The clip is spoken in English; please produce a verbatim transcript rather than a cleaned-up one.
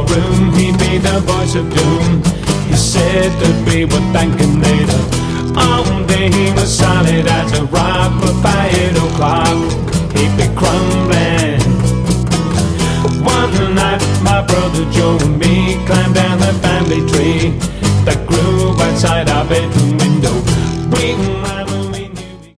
room, he'd be the voice of doom. He said that we would thank him later. All day he was solid as a rock, but by eight o'clock he'd be crumbling. One night my brother Joe and me climbed down the family tree that grew outside our bedroom.